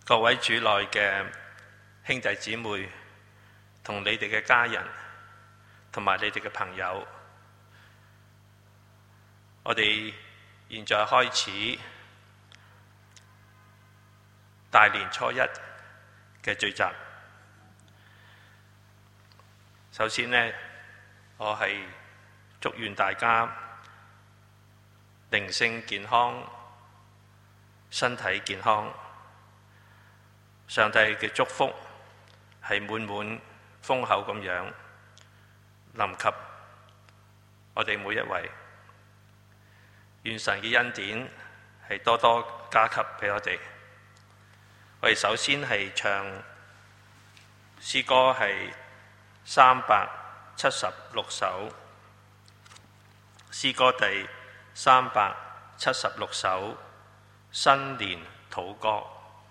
各位主內嘅兄弟姊妹，同你哋嘅家人，同埋你哋嘅朋友，我哋現在開始大年初一嘅聚集。首先呢，我係祝願大家靈性健康，身體健康。上帝嘅祝福係滿滿豐厚咁樣臨及我哋每一位。願神嘅恩典係多多加給俾我哋。我哋首先係唱詩歌係376首，詩歌第376首，新年禱歌。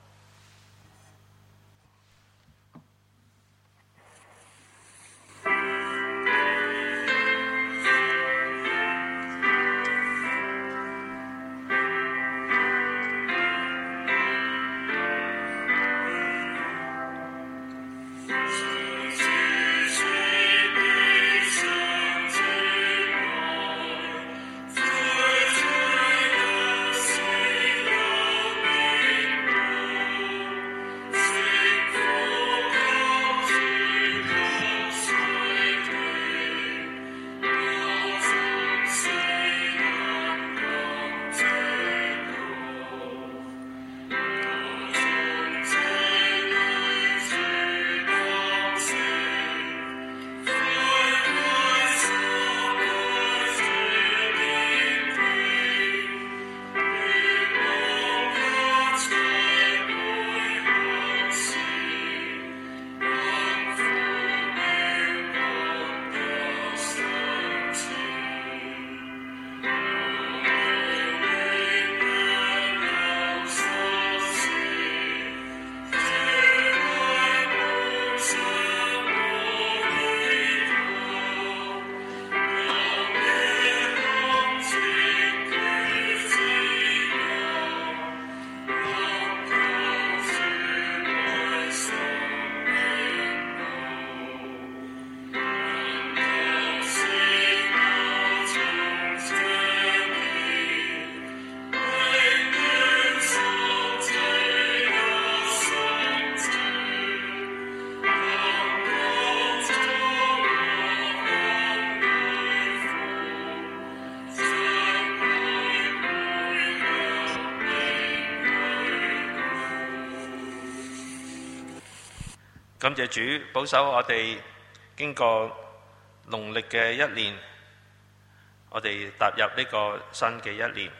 感謝主保守我哋經過農曆嘅一年，我哋踏入呢個新嘅一年，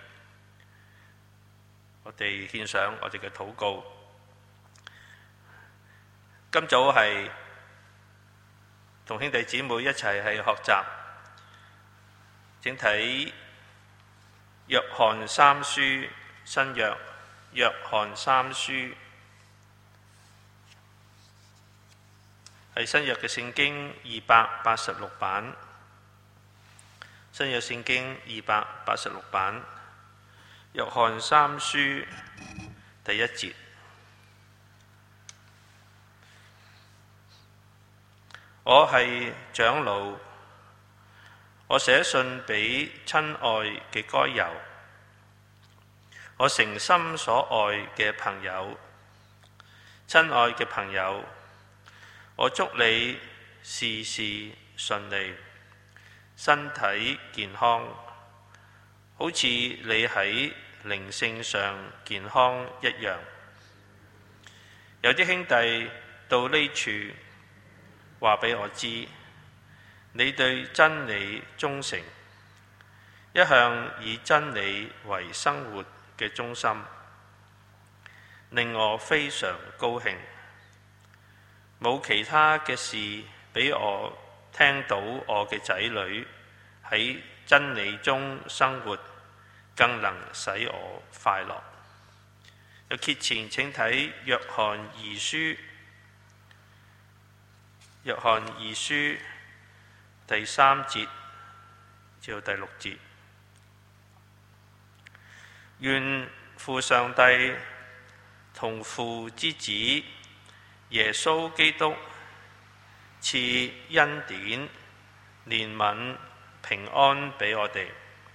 我哋獻上我哋嘅禱告。今早係同兄弟姊妹一齊係學習，請睇約翰三書，新約約翰三書。係新約嘅聖經286版，新約聖經286版，約翰三書第一節。我係長老，我寫信俾親愛嘅該猶，我誠心所愛嘅朋友，親愛嘅朋友，我祝你事事順利，身體健康，好似你喺靈性上健康一樣。有啲兄弟到呢處話俾我知，你對真理忠誠，一向以真理為生活嘅中心，令我非常高興。冇其他嘅事比我聽到我嘅仔女喺真理中生活更能使我快樂。有揭前請睇約翰二書，約翰二書第3節至到第6節。願父上帝同父之子耶穌基督賜恩典、憐憫、平安俾我哋，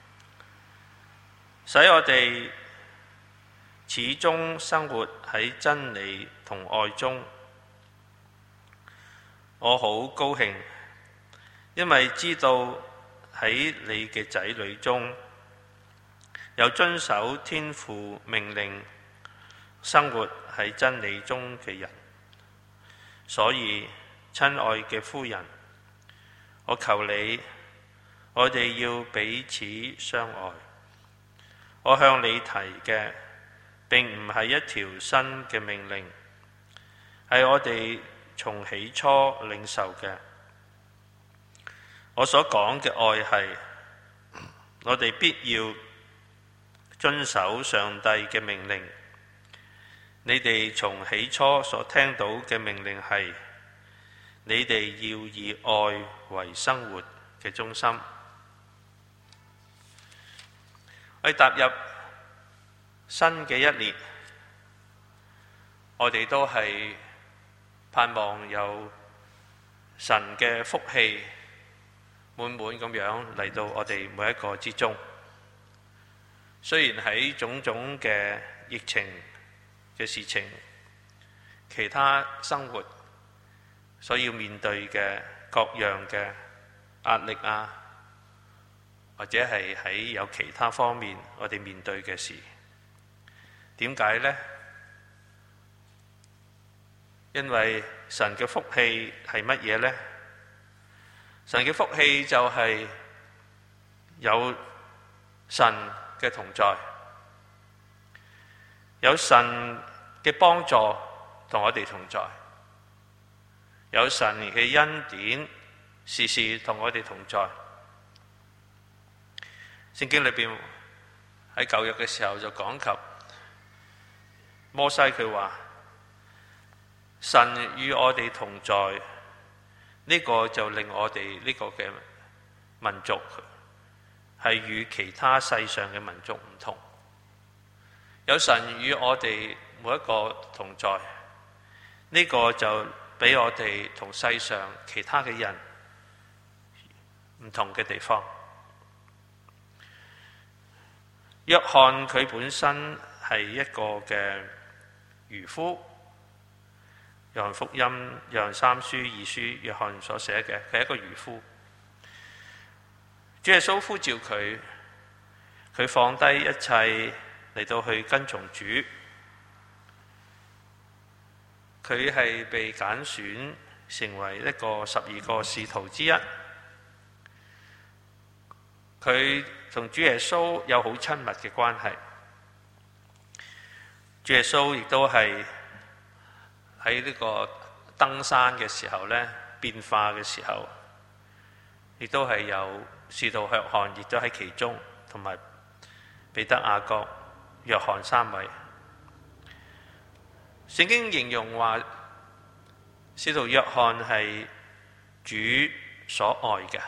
使我哋始終生活喺真理同愛中。我好高興，因為知道喺你嘅仔女中有遵守天父命令、生活喺真理中嘅人。所以，親愛嘅夫人，我求你，我哋要彼此相愛。我向你提嘅並唔係一條新嘅命令，係我哋從起初領受嘅。我所講嘅愛係，我哋必要遵守上帝嘅命令。你哋從起初所聽到嘅命令係，你哋要以愛為生活嘅中心。我哋踏入新嘅一年，我哋都係盼望有神嘅福氣滿滿咁樣嚟到我哋每一個之中。雖然喺種種嘅疫情嘅事情，其他生活所要面對嘅各樣嘅壓力啊，或者係喺有其他方面我哋面對嘅事，點解呢？因為神嘅福氣係乜嘢呢？神嘅福氣就係有神嘅同在，有神嘅幫助同我哋同在，有神嘅恩典時時同我哋同在。聖經裏邊喺舊約嘅時候就講及摩西，佢話神與我哋同在，呢個就令我哋呢個嘅民族係與其他世上嘅民族唔同。有神與我哋每一個同在，呢個就俾我哋同世上其他嘅人唔同嘅地方。約翰佢本身係一個嘅漁夫，約翰福音、約翰三書、二書，約翰所寫嘅，佢係一個漁夫。主耶穌呼召佢，佢放低一切嚟到去跟從主。佢係被揀選成為一個12個使徒之一。佢同主耶穌有好親密嘅關係。主耶穌亦都係喺呢個登山嘅時候呢，變化嘅時候，亦都係有使徒約翰，亦都喺其中，同埋彼得、雅各、約翰三位。聖經形容話，使徒約翰係主所愛嘅，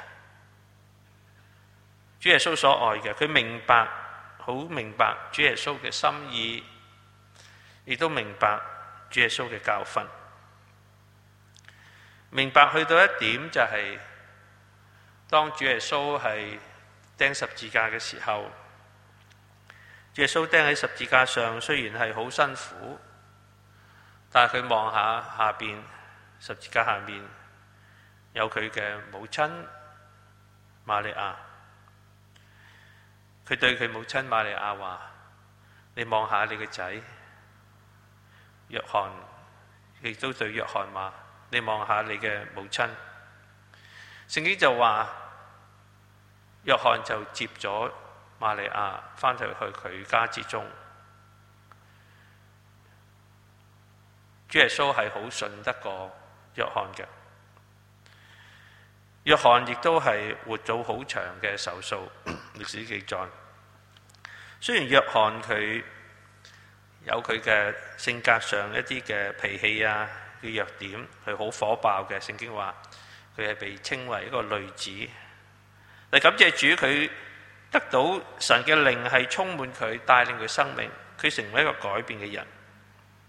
主耶穌所愛嘅。佢好明白主耶穌嘅心意，亦都明白主耶穌嘅教訓。明白去到一點就係，當主耶穌係釘十字架嘅時候，主耶穌釘喺十字架上，雖然係好辛苦，但係佢望下下邊十字架下面有佢嘅母親瑪利亞，佢對佢母親瑪利亞話：你望下你嘅仔。約翰亦都對約翰話：你望下你嘅母親。聖經就話，約翰就接咗瑪利亞翻去佢家之中。主耶穌係好信得過約翰嘅。約翰亦都係活咗好長嘅壽數，歷史記載。雖然約翰佢有佢嘅性格上一啲嘅脾氣啊嘅弱點，佢好火爆嘅。聖經話佢係被稱為一個雷子。但感謝主，佢得到神嘅靈係充滿佢，帶領佢生命，佢成為一個改變嘅人。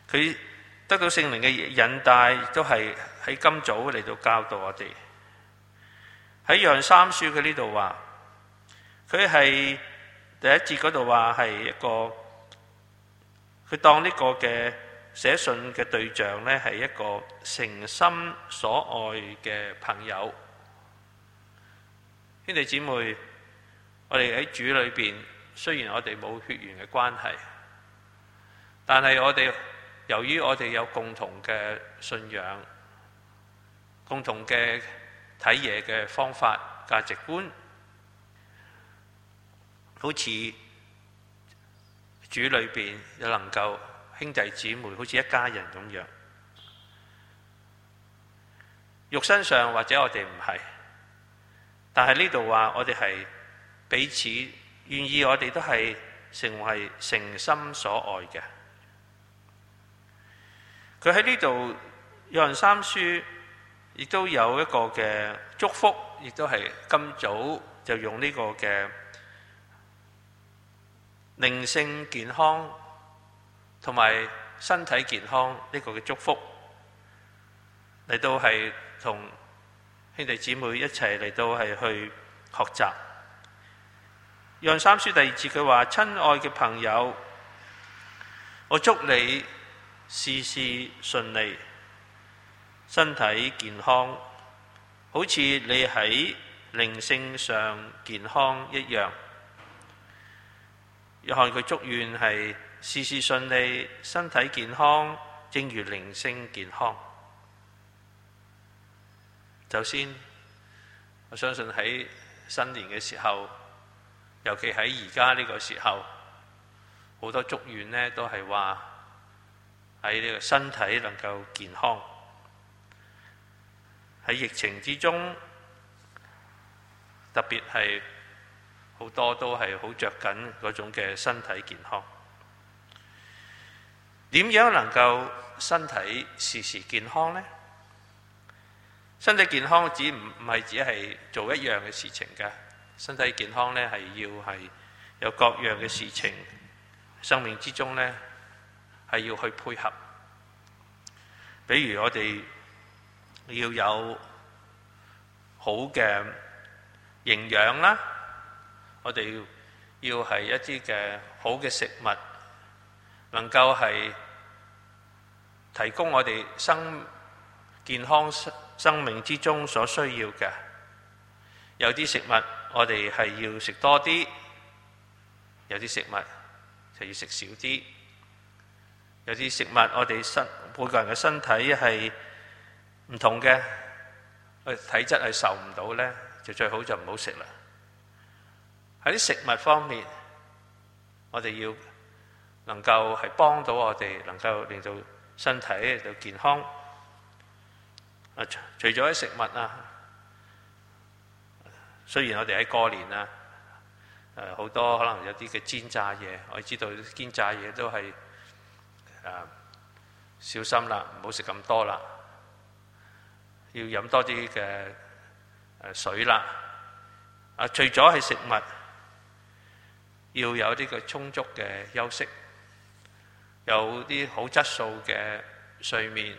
佢得到聖靈嘅引帶，亦都係喺今早嚟到教導我哋。喺約翰三書佢呢度話，佢係第一節嗰度話係一個，佢當呢個嘅寫信嘅對象呢係一個誠心所愛嘅朋友。兄弟姊妹，我哋喺主裏邊，雖然我哋冇血緣嘅關係，但係由於我哋有共同嘅信仰、共同嘅睇嘢嘅方法、價值觀，好似主裏邊又能夠兄弟姊妹好似一家人咁樣。肉身上或者我哋唔係，但係呢度話我哋係彼此願意，我哋都係成為誠心所愛嘅。佢喺呢度約翰三書亦都有一個嘅祝福，亦都係今早就用呢個嘅靈性健康同埋身體健康呢個嘅祝福嚟到係同兄弟姊妹一齊嚟到係去學習。約翰三書第二節佢話：親愛嘅朋友，我祝你事事順利，身體健康，好似你喺靈性上健康一樣。約翰佢祝願係事事順利，身體健康，正如靈性健康。首先，我相信喺新年嘅時候，尤其喺而家呢個時候，好多祝願呢都係話喺呢個身體能夠健康。喺疫情之中，特別係好多都係好着緊嗰種嘅身體健康。點樣能夠身體時時健康呢？身體健康唔係只係做一樣嘅事情㗎。身體健康呢係要係有各樣嘅事情，生命之中呢係要去配合。比如我哋要有好嘅營養啦，我哋要係一啲嘅好嘅食物，能夠係提供我哋健康生命之中所需要嘅。有啲食物我哋係要食多啲，有啲食物就要食少啲。有啲食物我哋每個人嘅身體係唔同嘅，體質係受唔到呢，就最好就唔好食啦。喺啲食物方面，我哋要能夠係幫到我哋，能夠令到身體就健康。除咗啲食物啊，雖然我哋喺過年啊，好多可能有啲嘅煎炸嘢，我知道煎炸嘢都係小心啦，唔好食咁多啦，要飲多啲嘅水啦。除咗係食物，要有啲嘅充足嘅休息，有啲好質素嘅睡眠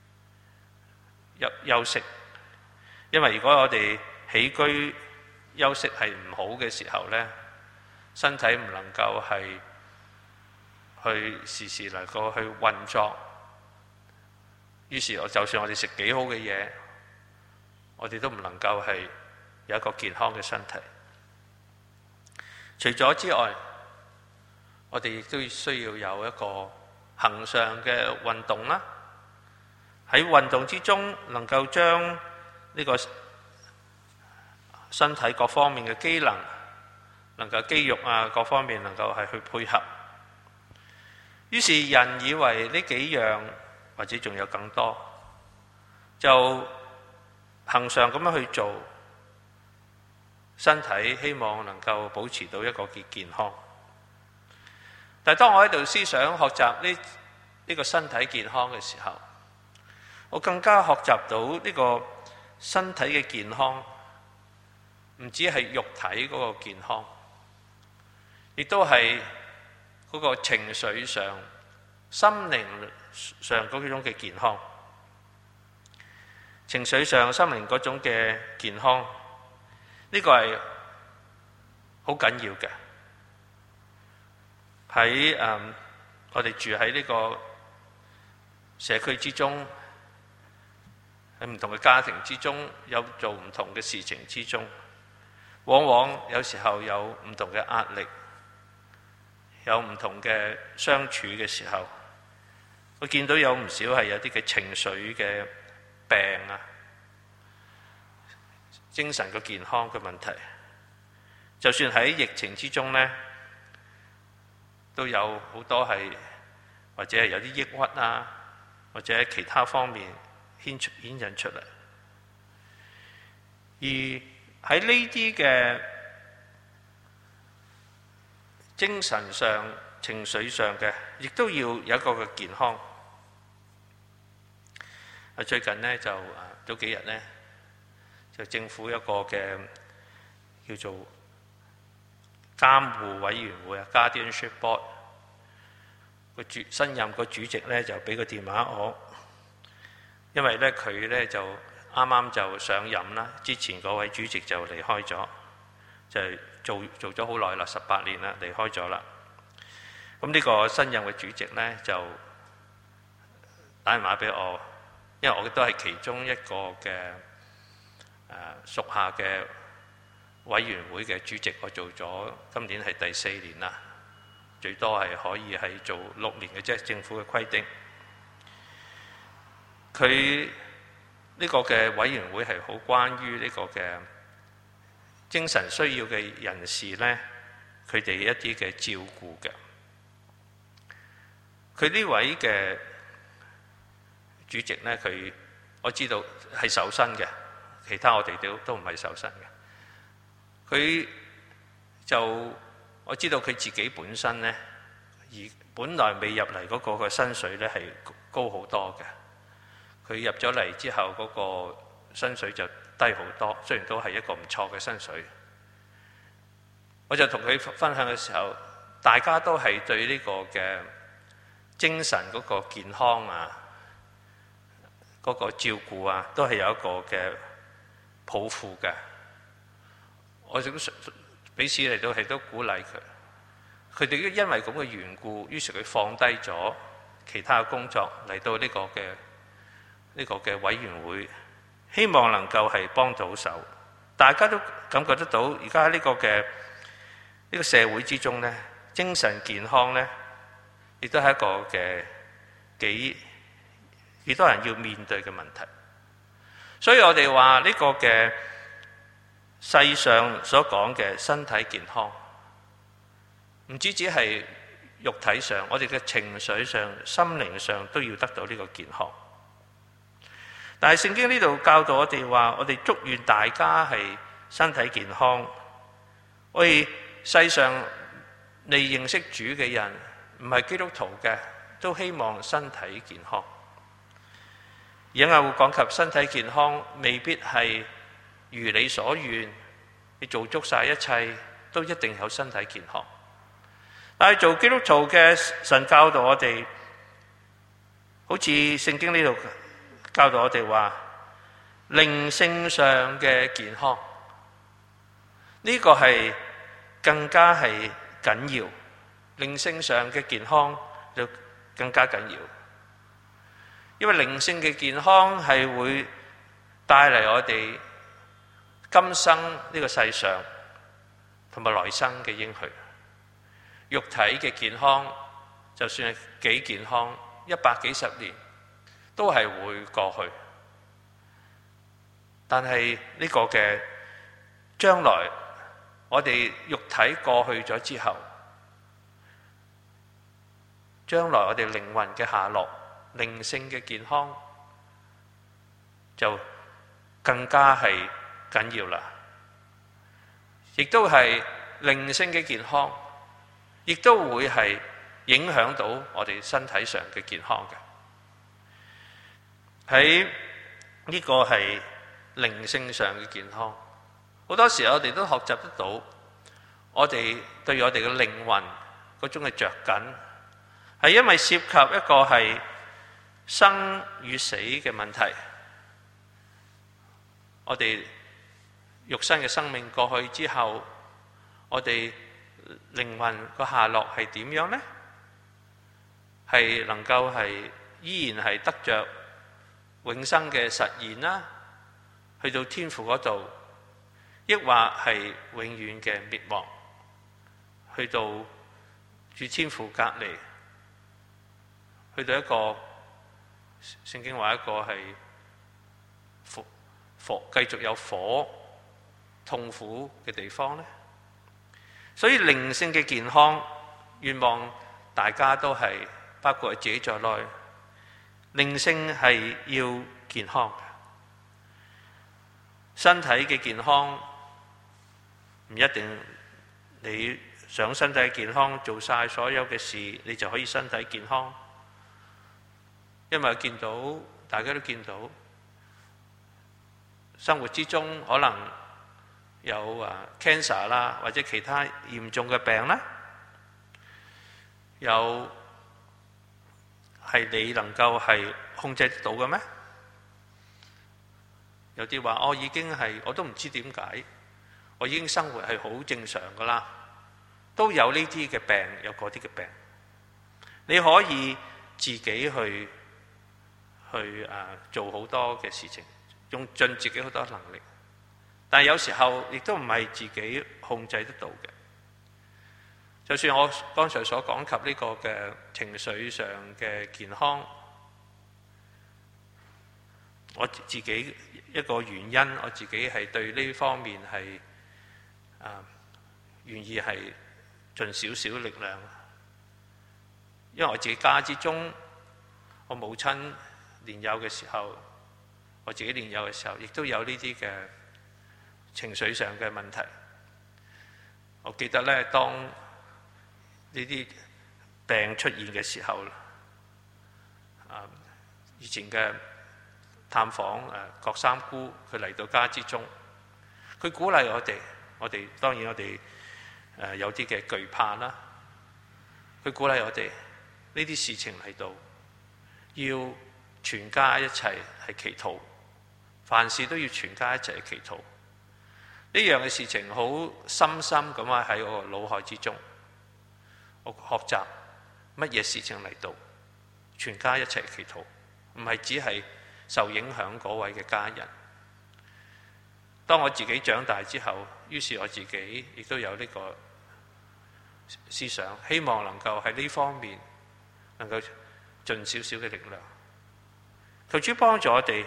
休息。因為如果我哋起居休息係唔好嘅時候呢，身體唔能夠係去時時能夠去運作，於是就算我哋食幾好嘅嘢，我哋都唔能夠係有一個健康嘅身體。除咗之外，我哋亦都需要有一個恆常嘅運動啦。喺運動之中，能夠將呢個身體各方面嘅機能夠肌肉啊各方面能夠係去配合。於是人以為呢幾樣或者仲有更多，就恆常咁樣去做，身體希望能夠保持到一個健康。但係當我喺度思想學習呢個身體健康嘅時候，我更加學習到呢個身體嘅健康，唔止係肉體嗰個健康，亦都係嗰個情緒上心靈上嗰種嘅健康，情緒上、心靈嗰種嘅健康，呢個係好緊要嘅。喺我哋住喺呢個社區之中，喺唔同嘅家庭之中，有做唔同嘅事情之中，往往有時候有唔同嘅壓力，有唔同嘅相處嘅時候，我見到有唔少係有啲嘅情緒嘅病啊，精神嘅健康嘅問題。就算喺疫情之中呢，都有好多係或者係有啲抑鬱啊，或者其他方面顯現出嚟。而喺呢啲嘅精神上、情緒上嘅，亦都要有一個嘅健康。最近呢，早幾日呢，就政府一個嘅叫做監護委員會啊 ，Guardianship Board 新任個主席呢，就俾個電話我，因為呢，佢呢就啱啱就上任啦，之前嗰位主席就離開咗，就做咗好耐啦，18年啦，離開咗啦。咁呢個新任嘅主席呢，就打電話俾我，因為我都係其中一個嘅屬下嘅委員會嘅主席，我做咗今年係第4年啦，最多係可以係做6年嘅啫，政府嘅規定。佢呢個嘅委員會係好關於呢個嘅精神需要嘅人士呢，佢哋一啲嘅照顧嘅。佢呢位嘅主席呢，我知道係受薪嘅，其他我哋都唔係受薪嘅。我知道佢自己本身呢，而本來未入嚟嗰個嘅薪水呢係高好多嘅。佢入咗嚟之後，嗰個薪水就低好多，雖然都係一個唔錯嘅薪水。我就同佢分享嘅時候，大家都係對呢個嘅精神嗰個健康啊，嗰個照顧啊，都係有一個嘅抱負嘅。我亦都彼此嚟到係都鼓勵佢。佢哋都因為咁嘅緣故，於是佢放低咗其他嘅工作嚟到呢個嘅委員會，希望能夠係幫到手。大家都感覺得到，而家喺呢個社會之中呢，精神健康呢，亦都係一個嘅幾多人要面對嘅問題。所以我哋話呢個嘅世上所講嘅身體健康，唔只係肉體上，我哋嘅情緒上、心靈上都要得到呢個健康。但係聖經呢度教導我哋話，我哋祝願大家係身體健康。我哋世上你認識主嘅人，唔係基督徒嘅，都希望身體健康。而家會講及身體健康，未必係如你所願，你做足晒一切都一定有身體健康。但係做基督徒嘅，神教導我哋，好似聖經呢度教導我哋話，靈性上嘅健康，呢個係更加係緊要。靈性上嘅健康就更加緊要，因為靈性嘅健康係會帶嚟我哋今生呢個世上同埋來生嘅應許。肉體嘅健康，就算係幾健康，100幾十年都係會過去。但係呢個嘅將來，我哋肉體過去咗之後，將來我哋靈魂嘅下落、靈性嘅健康就更加係緊要啦。亦都係靈性嘅健康，亦都會係影響到我哋身體上嘅健康嘅。喺呢個係靈性上嘅健康，好多時我哋都學習得到，我哋對我哋嘅靈魂嗰種嘅着緊， 係因為涉及一個係生與死嘅問題。我哋肉身嘅生命過去之後，我哋靈魂個下落係點樣呢？係能夠係依然係得着永生嘅實現啦，去到天父嗰度，抑或係永遠嘅滅亡，去到與天父隔離，去到一個聖經話一個係繼續有火痛苦嘅地方呢？所以靈性嘅健康，願望大家都係包括自己在內，靈性係要健康嘅。身體嘅健康唔一定你想身體健康做晒所有嘅事，你就可以身體健康。因為見到大家都見到生活之中可能有cancer 啦，或者其他嚴重嘅病啦，有係你能夠係控制得到嘅咩？有啲話已經係我都唔知點解，我已經生活係好正常噶啦，都有呢啲嘅病，有嗰啲嘅病，你可以自己去做好多嘅事情，用盡自己好多能力，但係有時候亦都唔係自己控制得到嘅。就算我剛才所講及呢個嘅情緒上嘅健康，我自己一個原因，我自己係對呢方面係願意係盡少少力量，因為我自己家之中，我母親年幼嘅時候，我自己年幼嘅時候，亦都有呢啲嘅情緒上嘅問題。我記得咧，當呢啲病出現嘅時候，以前嘅探訪郭三姑，佢嚟到家之中，佢鼓勵我哋當然我哋有啲嘅懼怕啦。佢鼓勵我哋呢啲事情嚟到，要全家一齊係祈禱，凡事都要全家一齊去祈禱。呢樣嘅事情好深深咁喺我腦海之中。我學習乜嘢事情嚟到，全家一齊祈禱，唔係只係受影響嗰位嘅家人。當我自己長大之後，於是我自己亦都有呢個思想，希望能夠喺呢方面能夠盡少少嘅力量。求主幫助我哋，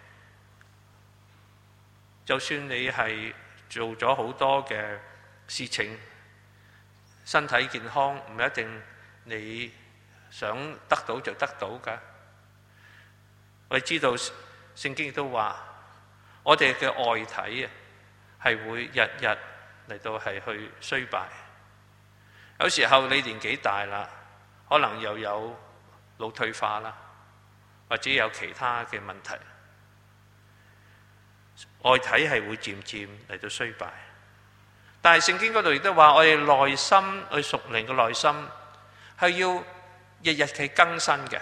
就算你係做咗好多嘅事情，身體健康唔一定你想得到就得到㗎。我哋知道聖經亦都話，我哋嘅外體係會日日嚟到係去衰敗。有時候你年紀大啦，可能又有腦退化啦，或者有其他嘅問題，外體係會漸漸嚟到衰敗。但係聖經嗰度亦都話，我哋內心，我哋屬靈嘅內心係要日日嘅更新嘅。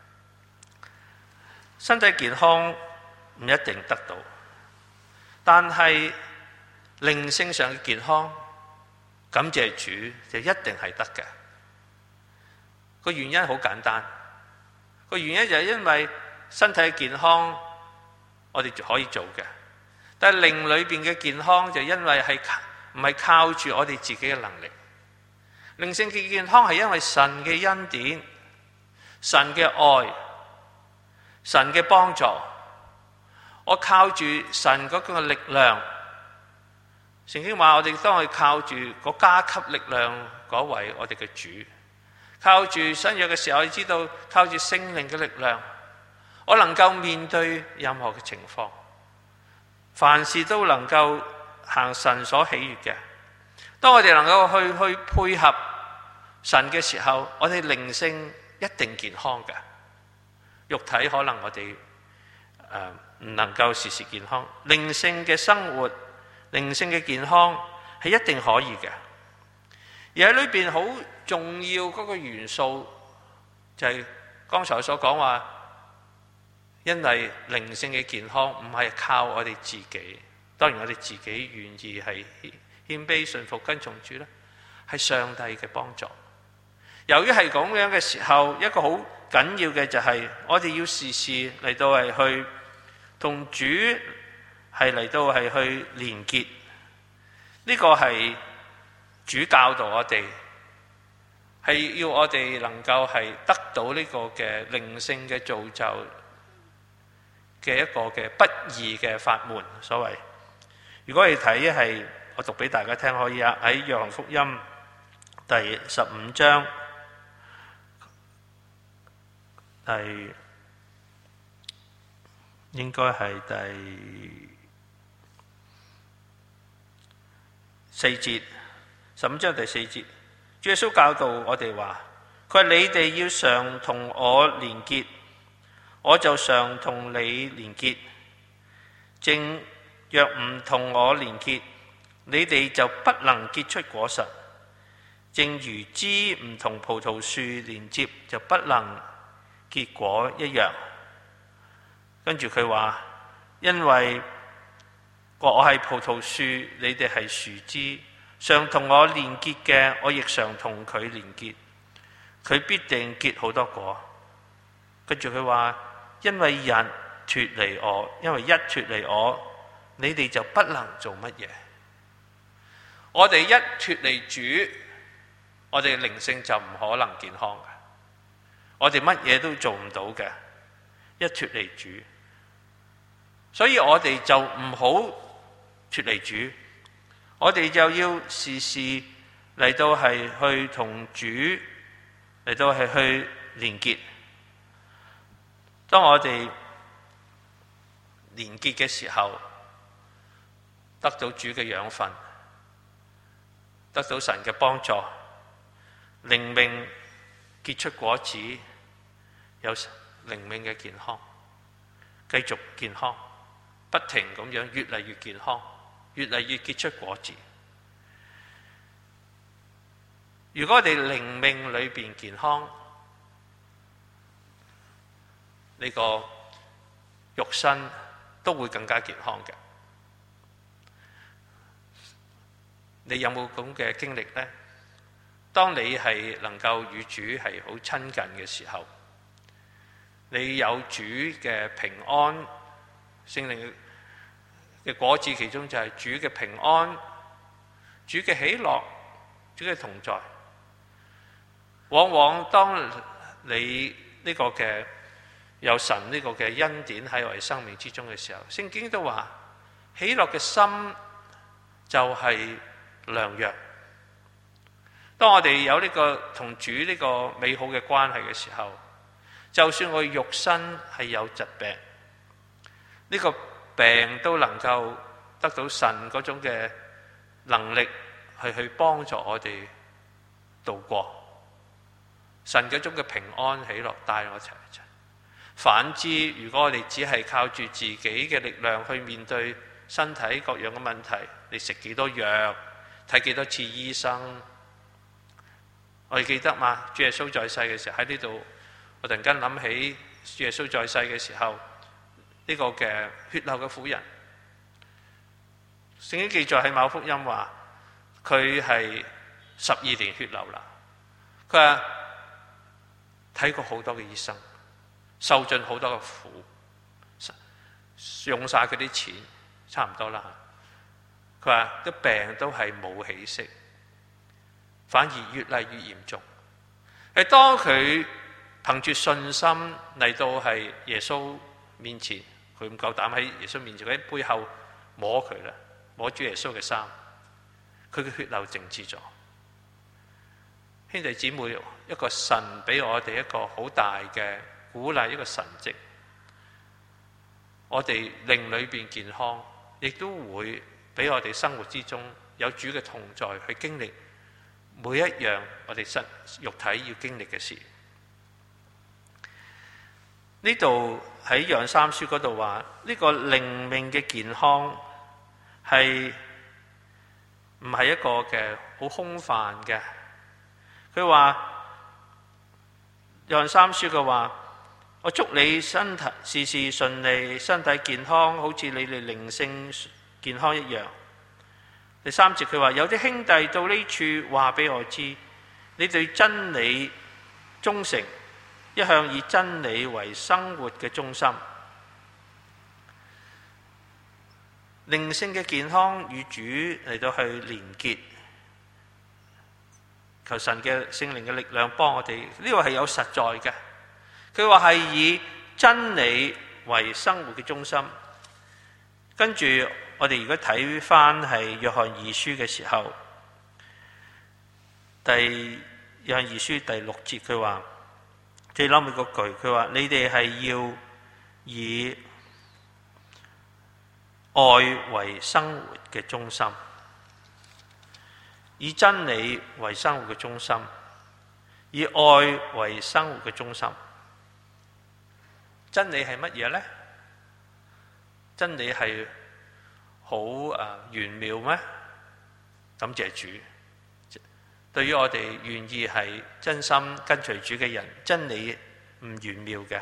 身體健康唔一定得到，但係靈性上嘅健康，感謝主就一定係得嘅。個原因好簡單，個原因就係因為身體健康我哋就可以做嘅，但係靈裏邊嘅健康就因為係唔係靠住我哋自己嘅能力。靈性嘅健康係因為神嘅恩典、神嘅愛、神嘅幫助，我靠住神嗰個力量。聖經話我哋當我靠住嗰加給力量嗰位我哋嘅主，靠住新約嘅時候，我哋知道靠住聖靈嘅力量，我能夠面對任何嘅情況，凡事都能夠行神所喜悅嘅。當我哋能夠去配合神嘅時候，我哋靈性一定健康嘅。肉體可能我哋唔能夠時時健康，靈性嘅生活、靈性嘅健康係一定可以嘅。而喺裏邊好重要嗰個元素， 就係剛才所講話，因為靈性嘅健康唔係靠我哋自己，當然我哋自己願意係謙卑順服跟從主咧，係上帝嘅幫助。由於係咁樣嘅時候，一個好緊要嘅就係我哋要時時嚟到係去同主係嚟到係去連結，呢個係主教導我哋，係要我哋能夠係得到呢個嘅靈性嘅造就嘅一個嘅不二嘅法門。所謂如果你睇係我讀俾大家聽，可以啊，喺約翰福音第15章應該係第4節，15章第4節，主耶穌教導我哋話，佢話你哋要常同我連結，我就常同你連結。正若唔同我連結，你哋就不能結出果實。正如枝唔同葡萄樹連接，就不能結果一樣。跟住佢話，因為我係葡萄樹，你哋係樹枝，常同我連結嘅，我亦常同佢連結，佢必定結好多果。跟住佢話，因為人脫離我，因為一脫離我，你哋就不能做乜嘢。我哋一脫離主，我哋靈性就唔可能健康嘅，我哋乜嘢都做唔到嘅，一脫離主。所以我哋就唔好脫離主，我哋就要時時嚟到係去同主嚟到係去連結。當我哋連結嘅時候，得到主嘅養分，得到神嘅幫助，靈命結出果子，有靈命嘅健康，繼續健康，不停咁樣越嚟越健康，越嚟越結出果子。如果我哋靈命裏邊健康，呢個肉身都會更加健康嘅。你有冇咁嘅經歷呢？當你係能夠與主係好親近嘅時候，你有主嘅平安，聖靈嘅果子其中就係主嘅平安、主嘅喜樂、主嘅同在。往往當你呢個嘅有神呢個嘅恩典喺我哋生命之中嘅時候，聖經都話喜樂嘅心就係良藥。當我哋有呢個同主呢個美好嘅關係嘅時候，就算我肉身係有疾病，呢個病都能夠得到神嗰種嘅能力去幫助我哋度過。神嗰種嘅平安喜樂帶我一齊。反之，如果我哋只係靠住自己嘅力量去面對身體各樣嘅問題，你食幾多藥，睇幾多次醫生，我哋記得嘛？主耶穌在世嘅時候喺呢度，我突然間諗起主耶穌在世嘅時候，呢個嘅血流嘅婦人，聖經記載喺馬可福音話佢係12年血流啦。佢話睇過好多嘅醫生，受盡好多嘅苦，用晒佢啲錢，差唔多啦。佢話啲病都係冇起色，反而越嚟越嚴重。當佢憑住信心嚟到係耶穌面前，佢唔夠膽喺耶穌面前，佢喺背後摸佢啦，摸住耶穌嘅衫，佢嘅血流靜止咗。兄弟姊妹，一個神俾我哋一個好大嘅鼓勵，一個神蹟，我哋靈裏邊健康，亦都會俾我哋生活之中有主嘅同在，去經歷每一樣我哋肉體要經歷嘅事。呢度喺約翰三書嗰度話，呢個靈命嘅健康係唔係一個嘅好空泛嘅？佢話約翰三書嘅話，我祝你身體事事順利，身體健康，好似你哋靈性健康一樣。第三節佢話，有啲兄弟到呢處話俾我知，你對真理忠誠，一向以真理為生活嘅中心。靈性嘅健康與主嚟到去連結，求神嘅聖靈嘅力量幫我哋，呢個係有實在嘅。佢話係以真理為生活嘅中心。跟住我哋如果睇翻係約翰二書嘅時候，約翰二書第6節佢話，最後尾嗰句佢話，你哋係要以愛為生活嘅中心，以真理為生活嘅中心，以愛為生活嘅中心。真理係乜嘢呢？真理係好玄妙咩？感謝主。對於我哋願意係真心跟隨主嘅人，真理唔玄妙嘅。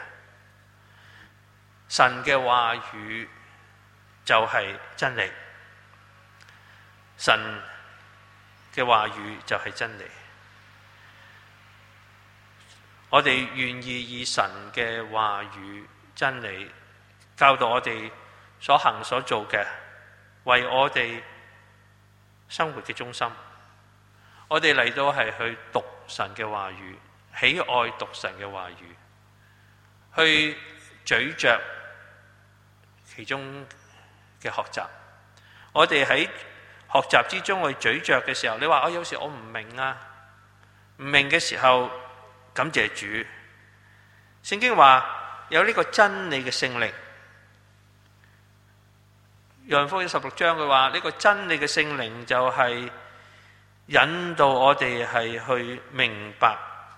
神嘅話語就係真理，神嘅話語就係真理。我哋願意以神嘅話語真理教導我哋所行所做嘅，為我哋生活嘅中心。我哋嚟到係去讀神嘅話語，喜愛讀神嘅話語，去咀嚼其中嘅學習。我哋喺學習之中去咀嚼嘅時候，你話有時我唔明啊，唔明嘅時候，感謝主。聖經話有呢個真理嘅聖靈。約翰福音16章佢話呢個真理嘅聖靈就係引導我哋係去明白，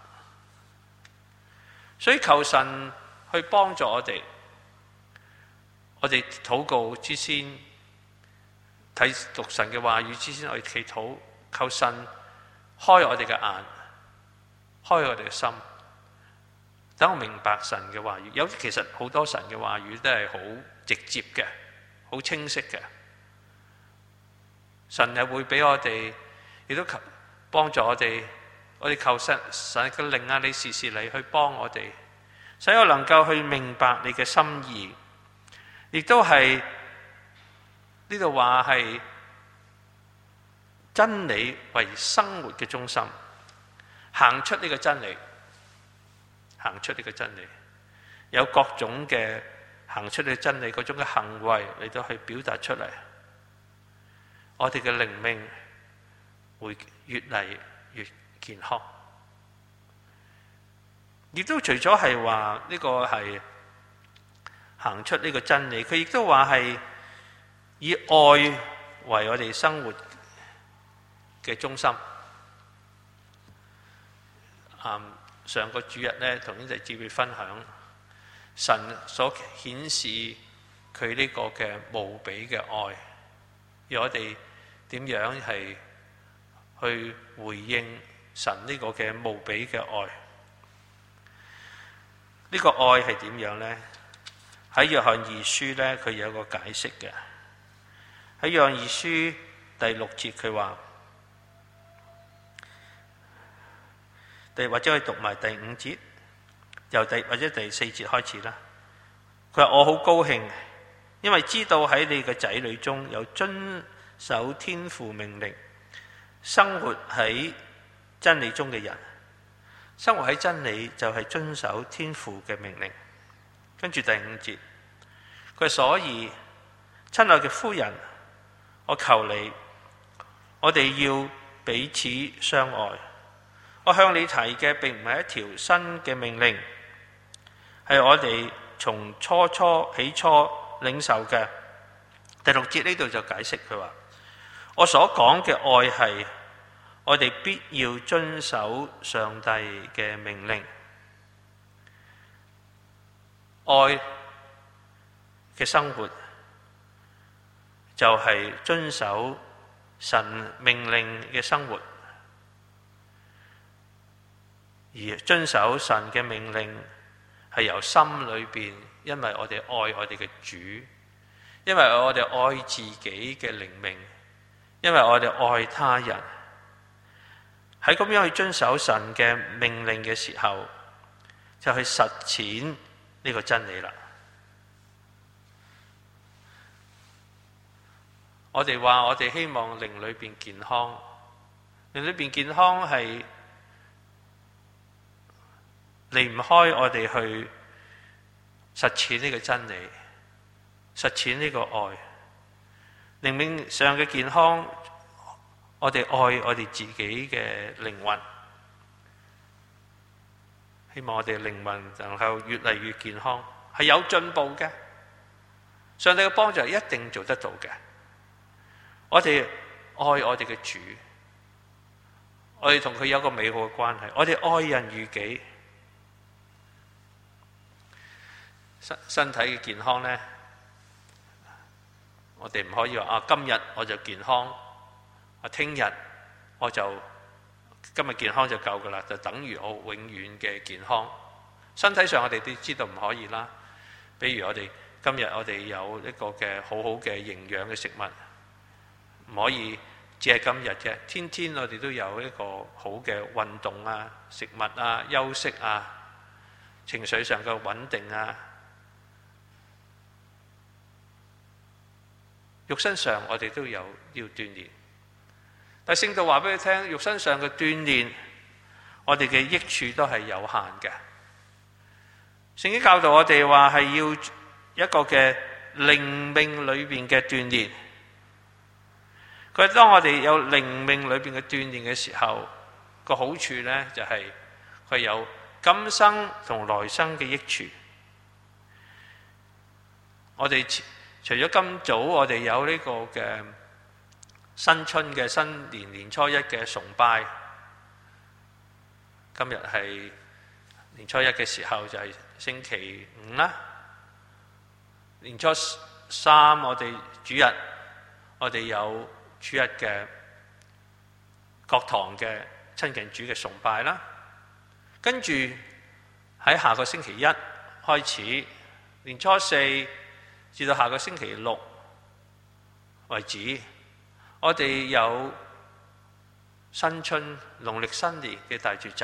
所以求神去幫助我哋。我哋禱告之先，睇讀神嘅話語之先，我哋祈禱，求神開我哋嘅眼，開我哋嘅心，等我明白神嘅話語。有其實好多神嘅話語都係好直接嘅，好清晰嘅。神係會俾我哋，亦都求幫助我哋。我哋求神嘅靈啊，你時時嚟去幫我哋，使我能夠去明白你嘅心意。亦都係呢度話係真理為生活嘅中心，行出呢個真理，行出呢個真理，有各種嘅行出呢個真理嗰種嘅行為嚟到去表達出嚟，我哋嘅靈命會越嚟越健康。亦都除咗係話呢個係行出呢個真理，佢亦都話係以愛為我哋生活嘅中心。上個主日呢，同兄弟姊妹分享神所顯示佢呢個嘅無比嘅愛，而我哋點樣係去回應神呢個嘅無比嘅愛？呢個愛係點樣呢？喺約翰二書呢，佢有個解釋嘅。喺約翰二書第6節，佢話，或者可以讀埋第5節，或者第4節開始啦。佢話：我好高興，因為知道喺你嘅仔女中有遵守天父命令、生活喺真理中嘅人。生活喺真理就係遵守天父嘅命令。跟住第5節，佢所以親愛嘅夫人，我求你，我哋要彼此相愛。我向你提嘅並唔係一條新嘅命令，係我哋從起初領受嘅。第6節呢度就解釋佢話：我所講嘅愛係我哋必要遵守上帝嘅命令。愛嘅生活就係遵守神命令嘅生活， 而遵守神嘅命令係由心裏邊，因為我哋愛我哋嘅主，因為我哋愛自己嘅靈命，因為我哋愛他人。喺咁樣去遵守神嘅命令嘅時候，就去實踐呢個真理啦。我哋話我哋希望靈裏邊健康，靈裏邊健康係離唔開我哋去實踐呢個真理，實踐呢個愛。靈命上嘅健康，我哋愛我哋自己嘅靈魂，希望我哋靈魂能夠越嚟越健康，係有進步嘅。上帝嘅幫助一定做得到嘅。我哋愛我哋嘅主，我哋同佢有個美好嘅關係，我哋愛人如己。身體嘅健康呢，我哋唔可以話今日我就健康，聽日我就今日健康就夠噶啦，就等於我永遠嘅健康。身體上我哋都知道唔可以啦。比如今日我哋有一個嘅好好嘅營養嘅食物，唔可以只係今日嘅，天天我哋都有一個好嘅運動啊、食物啊、休息啊、情緒上嘅穩定啊。肉身上我哋都有要鍛煉，但聖道話俾你聽，肉身上嘅鍛煉，我哋嘅益處都係有限嘅。聖經教導我哋話係要一個嘅靈命裏邊嘅鍛煉。佢當我哋有靈命裏邊嘅鍛煉嘅時候，個好處呢就係佢有今生同來生嘅益處。我哋除咗今早我哋有呢個嘅新春嘅新年年初一嘅崇拜，今日係年初一嘅時候就係星期五啦。年初三我哋主日，我哋有主日嘅各堂嘅親近主嘅崇拜啦。跟住喺下個星期一開始，年初四至到下個星期六為止，我哋有新春農曆新年嘅大聚集，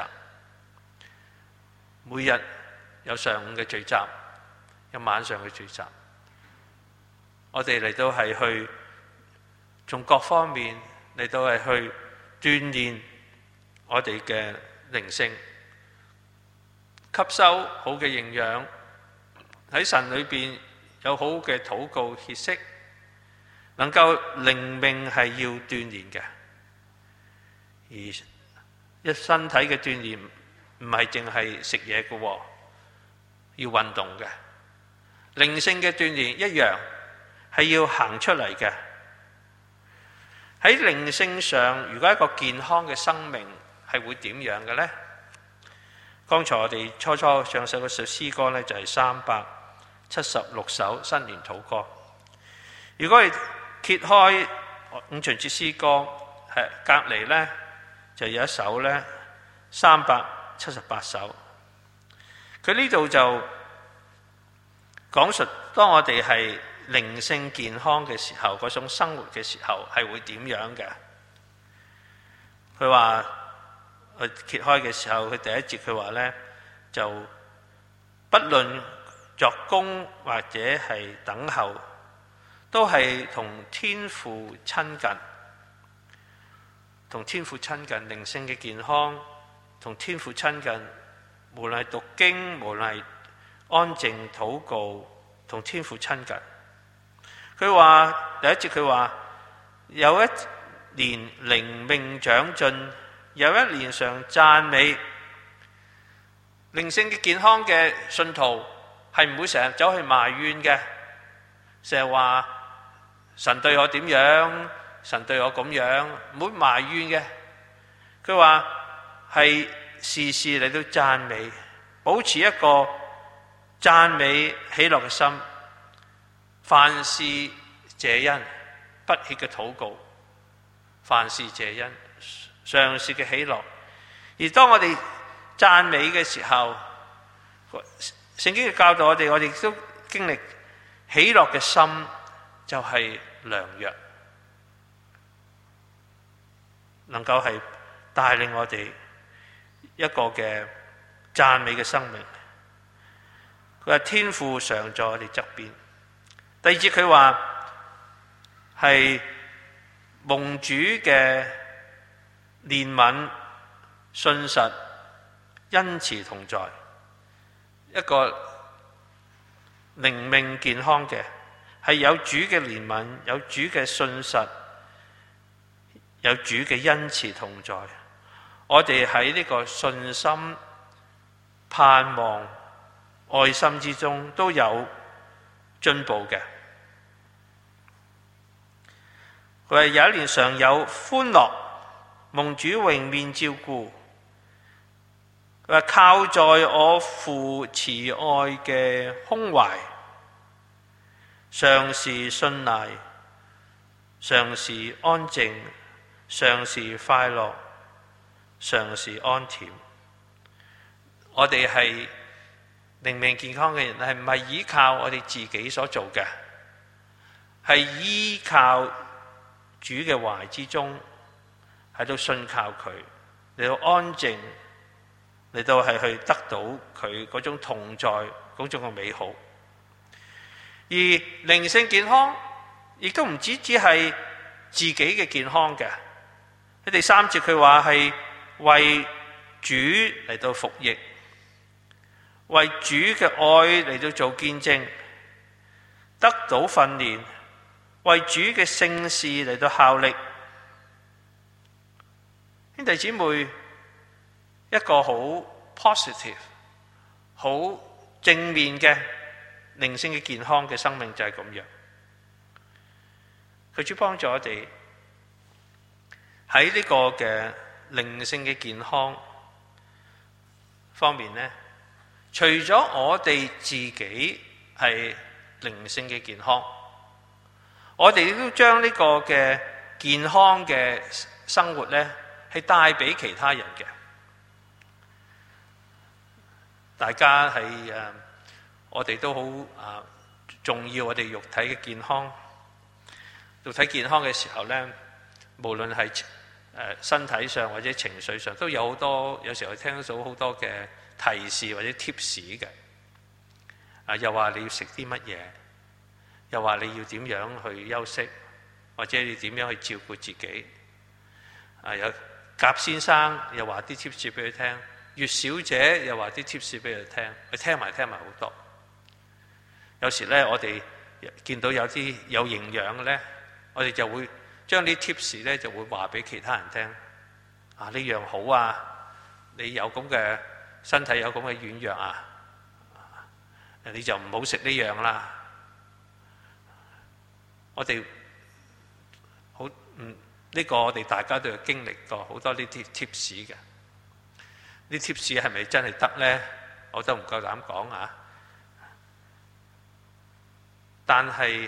每日有上午嘅聚集，有晚上嘅聚集。我哋嚟到係去從各方面嚟到係去鍛煉我哋嘅靈性，吸收好嘅營養，喺神裏邊有好嘅禱告歇息，能夠靈命係要鍛煉嘅。而一身體嘅鍛煉唔係淨係食嘢嘅，要運動嘅。靈性嘅鍛煉一樣係要行出嚟嘅。喺靈性上，如果一個健康嘅生命係會點樣嘅呢？剛才我哋初唱首嗰首詩歌呢，就係376首新年禱歌。如果係揭開五旬節詩歌，隔離呢就有一首呢378首。佢呢度就講述當我哋係靈性健康嘅時候，嗰種生活嘅時候係會點樣嘅？佢話佢揭開嘅時候，佢第一節佢話呢，就不論作工或者係等候，都係同天父親近，同天父親近。靈性嘅健康同天父親近，無論係讀經，無論係安靜禱告，同天父親近。佢話第一節佢話有一年靈命長進，有一年常讚美。靈性嘅健康嘅信徒係唔會成日走去埋怨嘅，成日話神對我點樣，神對我咁樣，唔會埋怨嘅。佢話係時時嚟到讚美，保持一個讚美喜樂嘅心，凡事謝恩，不歇嘅禱告，凡事謝恩，常時嘅喜樂。而當我哋讚美嘅時候，聖經嘅教導我哋都經歷喜樂嘅心就係良藥，能夠係帶領我哋一個嘅讚美嘅生命。佢話天父常在我哋側邊。第二節佢話係蒙主嘅憐憫、信實、恩慈同在，一個靈命健康嘅，係有主嘅憐憫，有主嘅信實，有主嘅恩慈同在。我哋喺呢個信心、盼望、愛心之中都有進步嘅。佢話有一年常有歡樂，蒙主榮面照顧。佢話靠在我父慈愛嘅胸懷，常是信賴，常是安靜，常是快樂，常是安恬。我哋係靈命健康嘅人，係唔係依靠我哋自己所做嘅？係依靠主嘅懷之中，喺度信靠佢，嚟到安靜，嚟到係去得到佢嗰種同在，嗰種嘅美好。而靈性健康亦都唔只係自己嘅健康嘅。喺第三節佢話係為主嚟到服役，為主嘅愛嚟到做見證，得到訓練，為主嘅聖事嚟到效力。兄弟姊妹，一個好 positive、好正面嘅靈性嘅健康嘅生命就係咁樣。佢主幫助我哋喺呢個嘅靈性嘅健康方面呢，除咗我哋自己係靈性嘅健康，我哋都將呢個嘅健康嘅生活呢係帶俾其他人嘅。大家係我哋都好重要我哋肉體嘅健康。肉體健康嘅時候呢，無論係身體上或者情緒上，都有好多，有時候聽到好多嘅提示或者 tips 嘅。又話你要食啲乜嘢，又話你要點樣去休息，或者你點樣去照顧自己。有甲先生又話啲 tips 俾佢聽，月小姐又話啲 tips 俾佢聽，佢聽埋好多。有時呢，我哋見到有啲有營養嘅呢，我哋就會將啲 tips 呢就會話俾其他人聽。呢樣好啊，你有咁嘅身體有咁嘅軟弱啊，你就唔好食呢樣啦。我哋好呢個我哋大家都有經歷過好多呢啲 tips 嘅。呢 tips 係咪真係得呢？我都唔夠膽講啊！但係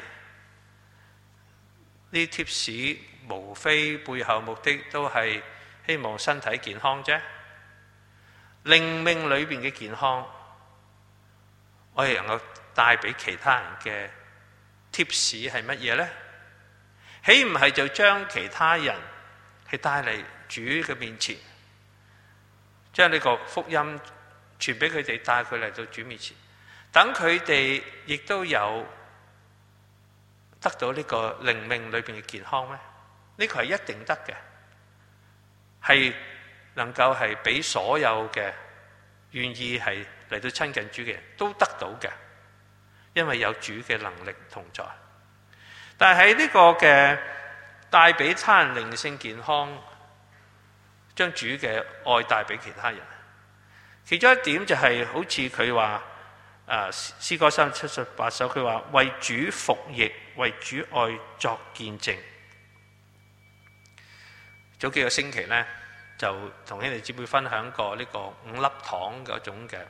呢 tips 無非背後目的都係希望身體健康啫。靈命裏邊嘅健康，我哋能夠帶俾其他人嘅 tips 係乜嘢呢？豈唔係就將其他人係帶嚟主嘅面前，將呢個福音傳俾佢哋，帶佢嚟到主面前，等佢哋亦都有得到呢個靈命裏邊嘅健康咩？呢個係一定得嘅，係能夠係俾所有嘅願意係嚟到親近主嘅人都得到嘅，因為有主嘅能力同在。但係喺呢個嘅帶俾他人靈性健康，將主嘅愛帶俾其他人，其中一點就係好似佢話詩歌378首，佢話為主服役，為主愛作見證。早幾個星期呢，就同兄弟姊妹分享過呢個5粒糖嗰種嘅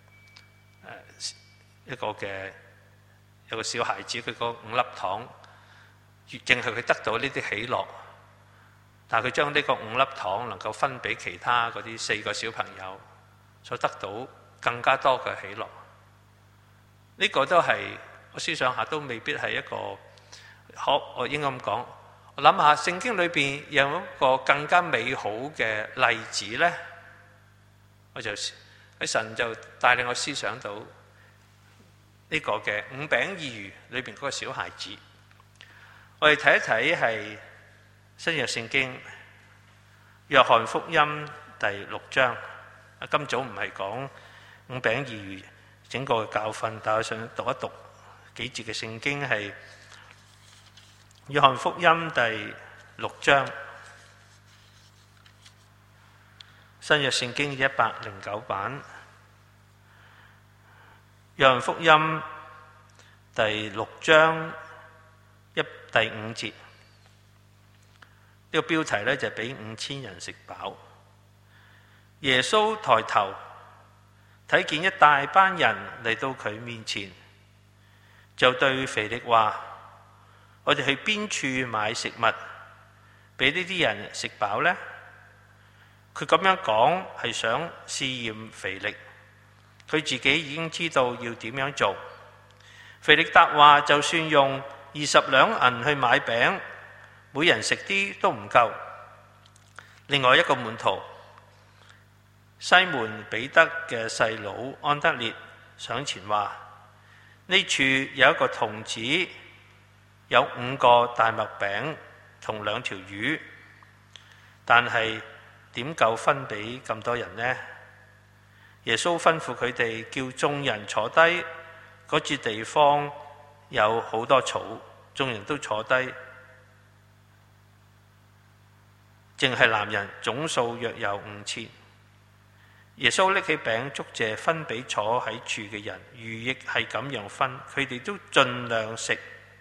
一個嘅有個小孩子，佢個5粒糖，淨係佢得到呢啲喜樂，但係佢將呢個5粒糖能夠分俾其他嗰啲4個小朋友， 所得到更加多嘅喜樂。呢個都係我思想下都未必係一個我應該咁講。我諗下聖經裏邊有一個更加美好嘅例子呢，我就喺神就帶領我思想到呢個嘅五餅二魚裏邊嗰個小孩子。我哋睇一睇係新約聖經約翰福音第6章。今早唔係講五餅二魚整個嘅教訓，但係我想讀一讀幾節嘅聖經，係約翰福音第6章，新約聖經109版。約翰福音第6章第5節，呢個標題呢，就係俾5000人食飽。耶穌抬頭睇見一大班人嚟到佢面前，就對腓力話：我哋去邊處買食物俾呢啲人食飽呢？佢咁樣講係想試驗腓力，佢自己已經知道要點樣做。腓力答話：就算用20兩銀去買餅，每人食啲都唔夠。另外一個門徒西門彼得嘅細佬安德烈上前話：呢處有一個童子，有5個大麥餅同2條魚，但係點夠分俾咁多人呢？耶穌吩咐佢哋叫眾人坐低，嗰處地方有好多草，眾人都坐低，淨係男人總數約有5000。耶穌拎起餅祝謝，分俾坐喺處嘅人，魚亦係咁樣分，佢哋都盡量食。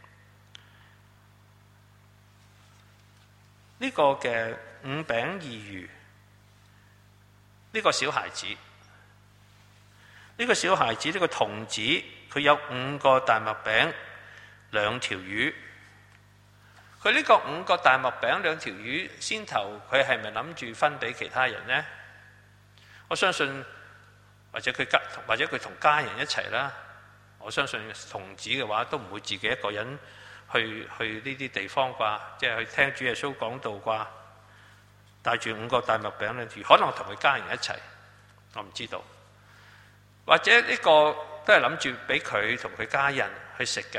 呢個嘅5餅2魚，呢個小孩子，呢個小孩子，呢個童子，佢有5個大麥餅2條魚。佢呢個5個大麥餅2條魚，先頭佢係咪諗住分俾其他人呢？我相信或者佢同家人一齊啦。我相信童子嘅話都唔會自己一個人去呢啲地方啩，即係去聽主耶穌講道啩，帶住5個大麥餅2條魚，可能同佢家人一齊，我唔知道。或者呢個都係諗住俾佢同佢家人去食嘅。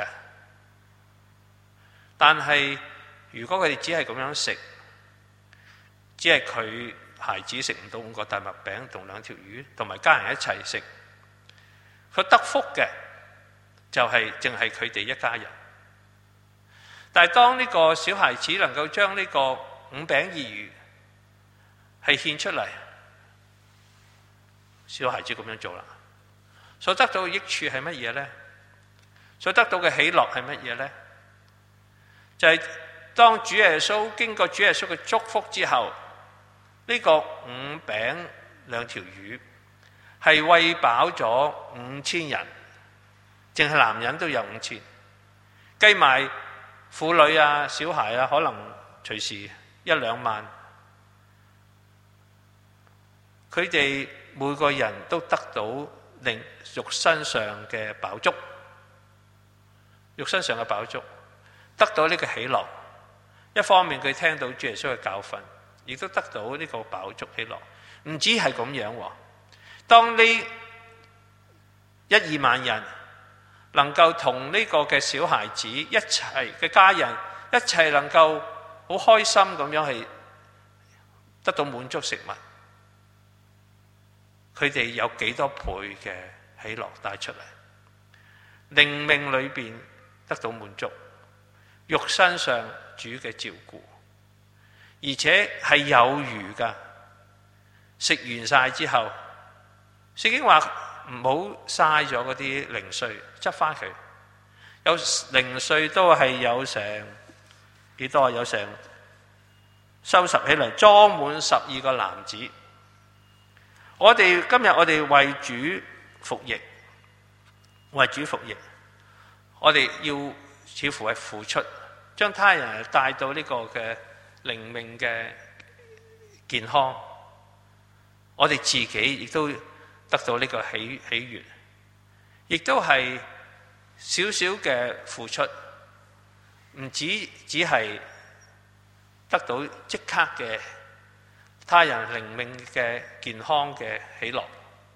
但係如果佢哋只係咁樣食，只係佢孩子食唔到5個大麥餅同2條魚，同埋家人一齊食，佢得福嘅就係淨係佢哋一家人。但係當呢個小孩子能夠將呢個5餅2魚係獻出嚟，小孩子咁樣做啦，所得到嘅益處係乜嘢呢？所得到嘅喜樂係乜嘢呢？就係當主耶穌經過主耶穌嘅祝福之後，呢個5餅2條魚係餵飽咗5000人，淨係男人都有5000，計埋婦女啊、小孩啊，可能隨時1-2萬。佢哋每個人都得到肉身上嘅飽足，肉身上嘅飽足，得到呢個喜樂。一方面佢聽到主耶穌嘅教訓，亦都得到呢個飽足喜樂。唔止係咁樣喎，當呢1-2萬人能夠同呢個嘅小孩子一齊嘅家人一齊能夠好開心咁樣係得到滿足食物，佢哋有幾多倍嘅喜樂帶出嚟？靈命裏邊得到滿足，肉身上主嘅照顧，而且係有餘噶。食完晒之後，聖經話唔好嘥咗嗰啲零碎，執翻佢。有零碎都係有成幾多？有成收拾起嚟裝滿12個籃子。今日我哋為主服役，為主服役，我哋要似乎係付出，將他人帶到呢個嘅靈命嘅健康。我哋自己亦都得到呢個喜悅，亦都係少少嘅付出，唔只係得到即刻嘅他人靈命嘅健康嘅喜樂，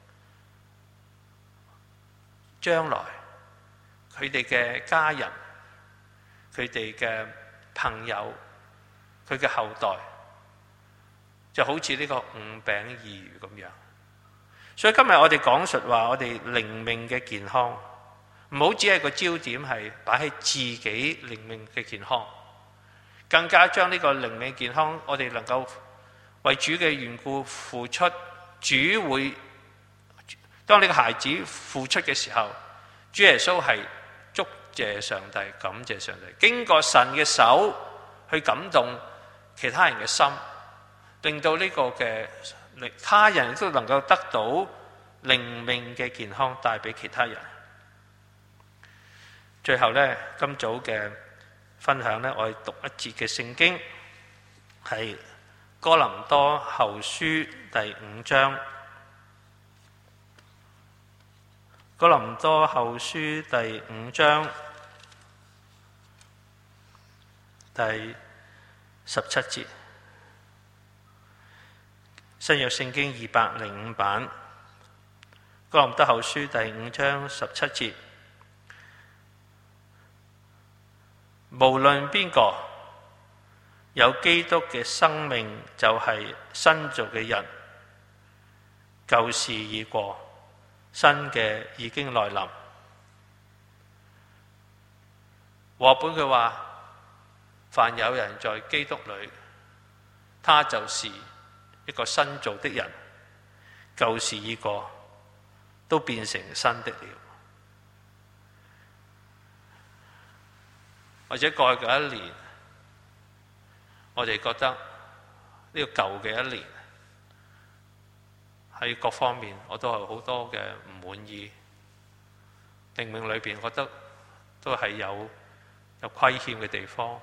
將來佢哋嘅家人、佢哋嘅朋友、佢嘅後代，就好似呢個五餅二魚咁樣。所以今日我哋講述話，我哋靈命嘅健康，唔好只係個焦點係擺喺自己靈命嘅健康，更加將呢個靈命健康，我哋能夠為主嘅緣故付出。主會當呢個孩子付出嘅時候，主耶穌係祝謝上帝、感謝上帝，經過神嘅手去感動其他人嘅心，令到呢個嘅他人都能夠得到靈命嘅健康，帶俾其他人。最後呢，今早嘅分享呢，我哋讀一節嘅聖經，係哥林多後書第5章。哥林多後書第5章第17節，新約聖經205版。哥林多後書第5章17節，無論邊個有基督嘅生命，就係新造嘅人，舊事已過，新嘅已經來臨。和本句話，凡有人在基督裏，他就是一個新造的人，舊事已過，都變成新的了。或者過去嘅一年，我哋覺得呢個舊嘅一年喺各方面我都有好多嘅唔滿意，靈命裏邊覺得都係有虧欠嘅地方。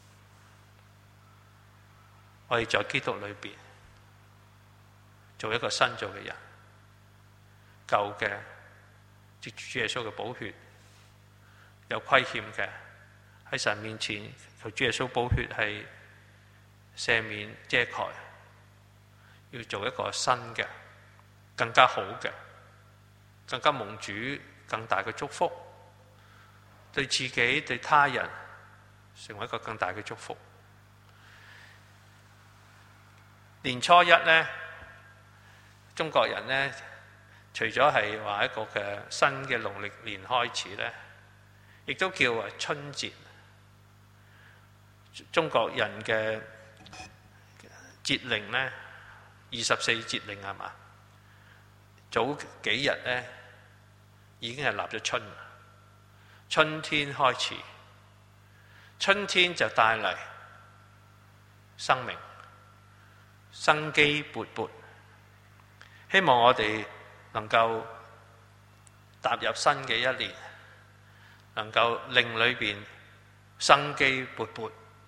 我哋在基督裏邊做一個新造嘅人，舊嘅藉住主耶穌嘅寶血有虧欠嘅，喺神面前求主耶穌寶血係赦免遮蓋，要做一個新嘅，更加好嘅，更加蒙主更大嘅祝福，對自己對他人成為一個更大嘅祝福。年初一呢，中國人呢，除咗係話一個嘅新嘅農曆年開始呢，亦都叫春節。中國人嘅節令呢，24節令係嘛？早幾日呢已經係立咗春，春天開始，春天就帶嚟生命，生機勃勃。希望我哋能夠踏入新嘅一年，能夠令裏邊生機勃勃。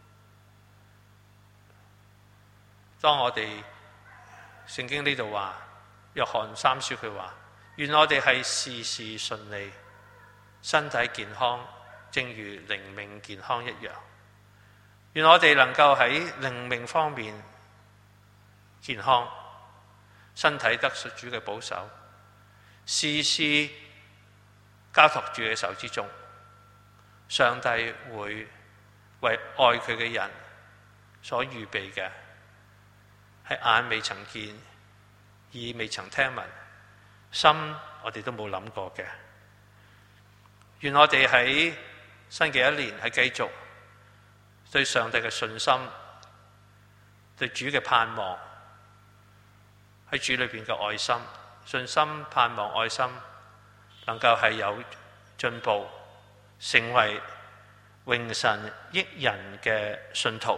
當我哋聖經呢度話，約翰3書佢話，願我哋係事事順利，身體健康，正如靈命健康一樣。願我哋能夠喺靈命方面健康，身體得主嘅保守，事事交託住嘅手之中，上帝會為愛佢嘅人所預備嘅，係眼未曾見，耳未曾聽聞，心我哋都冇諗過嘅。願我哋喺新嘅一年係繼續對上帝嘅信心，對主嘅盼望，喺主裏邊嘅愛心、信心、盼望、愛心，能夠係有進步，成為榮神益人嘅信徒。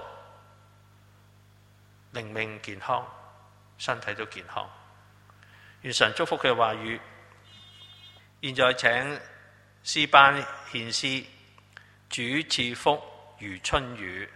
靈命健康，身體都健康。願神祝福佢嘅話語。現在請詩班獻詩，主賜福如春雨。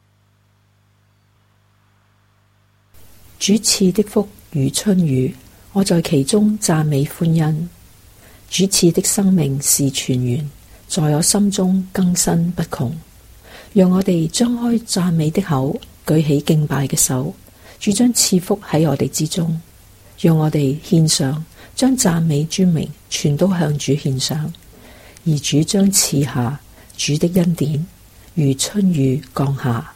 主賜的福如春雨。 我在其中讚美歡欣。主賜的生命是泉源，在我心中更新不窮。讓我哋張開讚美的口，舉起敬拜嘅手。主將賜福喺我哋之中，讓我哋獻上，將讚美尊榮全都向主獻上。而主將賜下主的恩典，如春雨降下。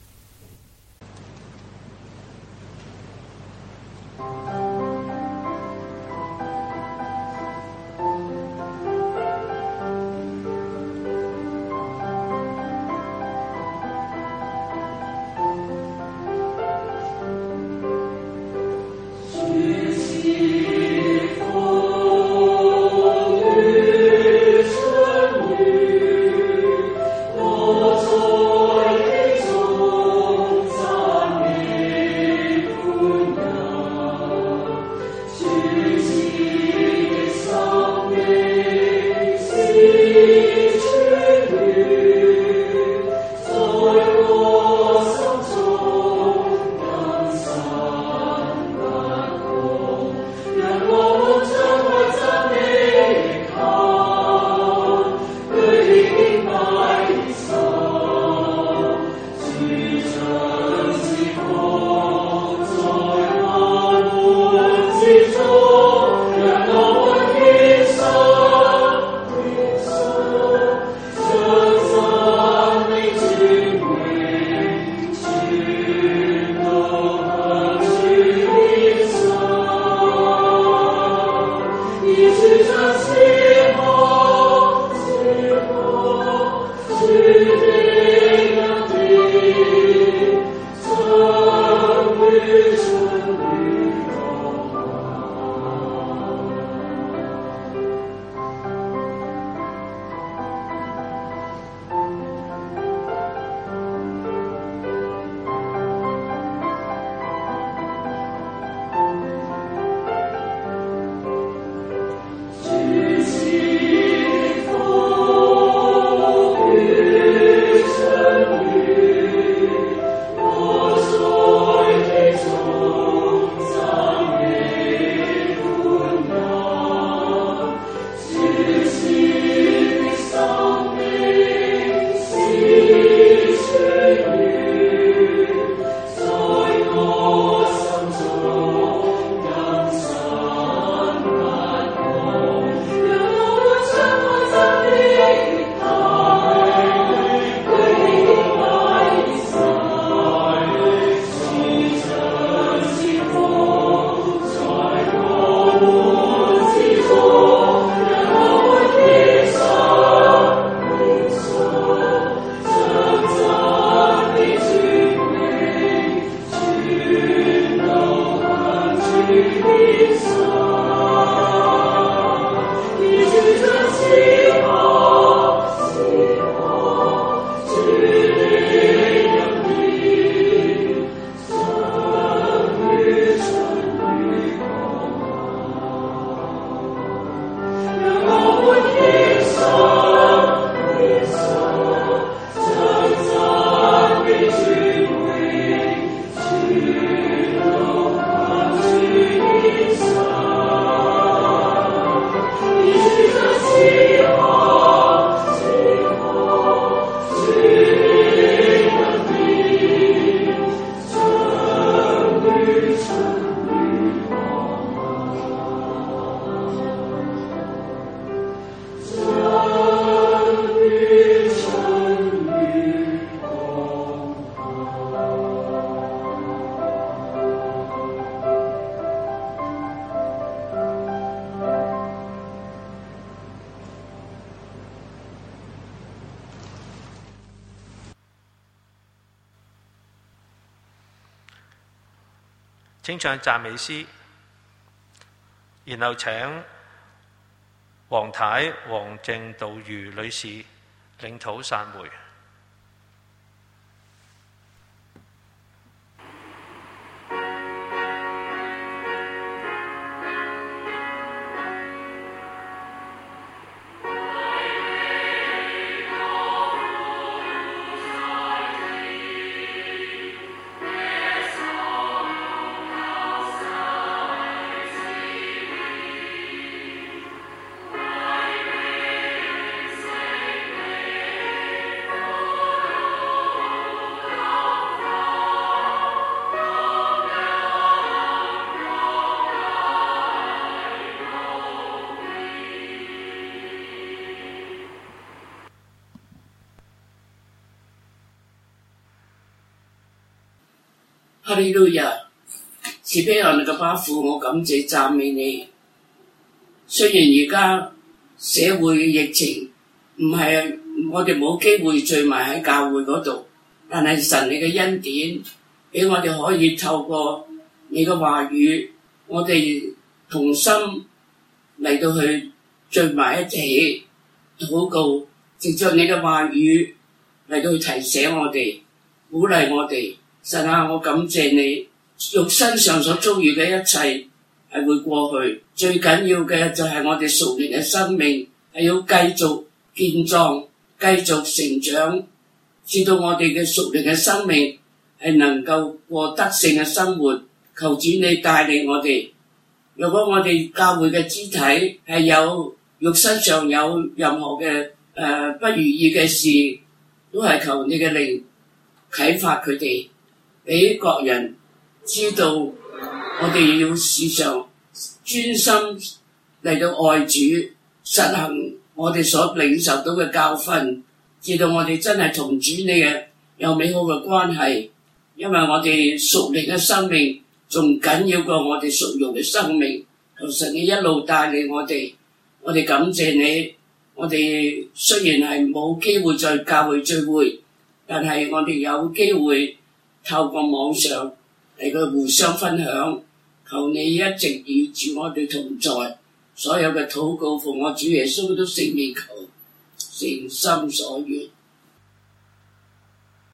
請唱讚美詩，然後請黃太黃鄭道如女士領禱散會。 哈利路亞！慈悲愛嘅巴父，我感謝讚美你。雖然而家社會嘅疫情唔係我哋冇機會聚埋喺教會嗰度，但係神你嘅恩典，俾我哋可以透過你嘅話語，我哋同心嚟到去聚埋一齊禱告，藉着你嘅話語嚟到去提醒我哋，鼓勵我哋。神啊，我感謝你，肉身上所遭遇嘅一切係會過去，最緊要嘅就係我哋屬靈嘅生命係要繼續健壯，繼續成長，直到我哋嘅屬靈嘅生命係能夠過得勝嘅生活。求主你帶領我哋。如果我哋教會嘅肢體係有肉身上有任何嘅不如意嘅事，都係求你嘅靈啟發佢哋，俾各人知道我哋要時常專心嚟到愛主，實行我哋所領受到嘅教訓，直到我哋真係同主你嘅有美好嘅關係。因為我哋屬靈嘅生命仲緊要過我哋屬肉嘅生命。求神你一路帶領我哋，我哋感謝你。我哋雖然係冇機會在教會聚會，但係我哋有機會透過網上嚟到互相分享。求你一直與住我哋同在，所有嘅禱告奉我主耶穌都聖名求，誠心所願。